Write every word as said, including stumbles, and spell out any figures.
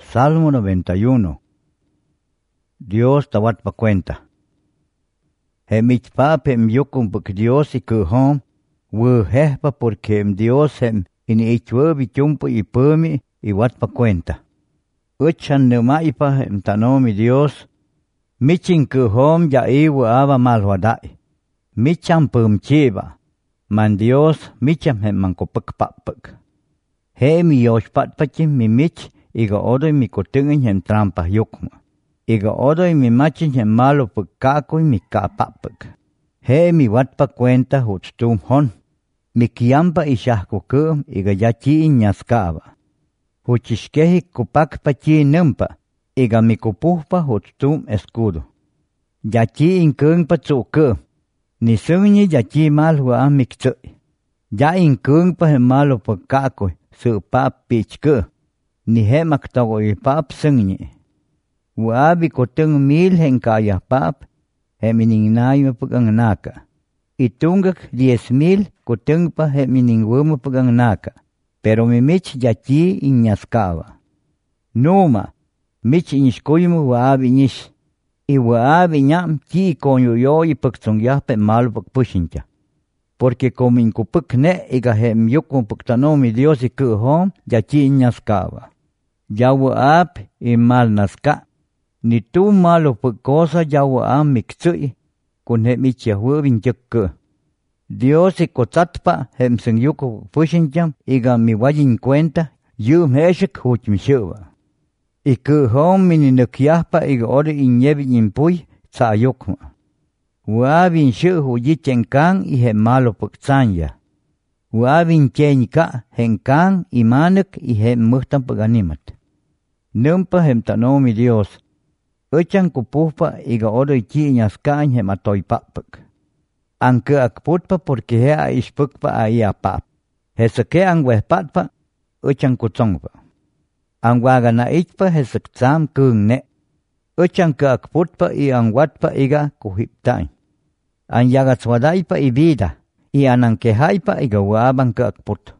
Salmo noventa y uno. Dios tawat pa cuenta. Hem ich pap hem yukum buk Dios y kuhom, wu hehpa porque hem Dios hem in ich wubi chumpo y pumi y wat pa cuenta. Uchan neumaipa hem tanomi Dios, michin kuhom ya iwu ava malwadai. Michan pum chiba, man Dios micham hem mankopuk papuk. He mi yosh patpachim mi mich, iga odoy mi kotungin hem trampa yukma. Iga odoy mi machin hem malo pagkakoy mi kapapag. He mi watpa kwenta hutstum hon. Mi kiyampa ishahkukum iga yachi inyaskaba. Huchishkehi kupak pachi numpa. Iga mi kupuhpa hutstum escudo. Yachi inkung pa tsukum. Ni sunyi yachi mal hua miktsui. Ya inkung pa hem malo pagkakoy su pap pichku. Ni he maktagoy pap sunyi. Wabi kotung mil hen kaya pap, he miningnayo pagang naka. Itungak diez mil kotung pa he miningwuma pagang naka. Pero mi mich yachi inyaskawa. Numa, mich inishkoymu wabi nish. I wabi nyam chi konyo yo i pagtsongya pe malo pagpushincha. Porque como inkupuk ne iga he myukun pagtanomi Dios i kuhom yachi inyaskawa. Ya wab i mal naska. Ni tu malo por cosa ya wa mixui con he michia huevin yuk. Dios y kotsatpa hem sen yuko pushinjam iga mi wajin cuenta yum heshik huch mi shuwa. Iku hom mini nukyahpa iga ori inyebi impui tsa yukma. Wabin shu hujichen kan i he malo por tsanya. Wabin chenika hen kan i manuk i he muhtan paganimat. Numpa hem tanomi Dios. Uchan kupupa iga odoy chi inyaskain he matoy papuk. Anke akputpa porque he a ispukpa a ia pap. He seke ang wehpatpa, uchan kutsongpa. Ang waga na itpa he sektsam kung ne. Uchan ke akputpa i ang watpa iga kuhiptain. Ang yagat swadaipa i vida, i anang kehaipa iga wabang ke akput.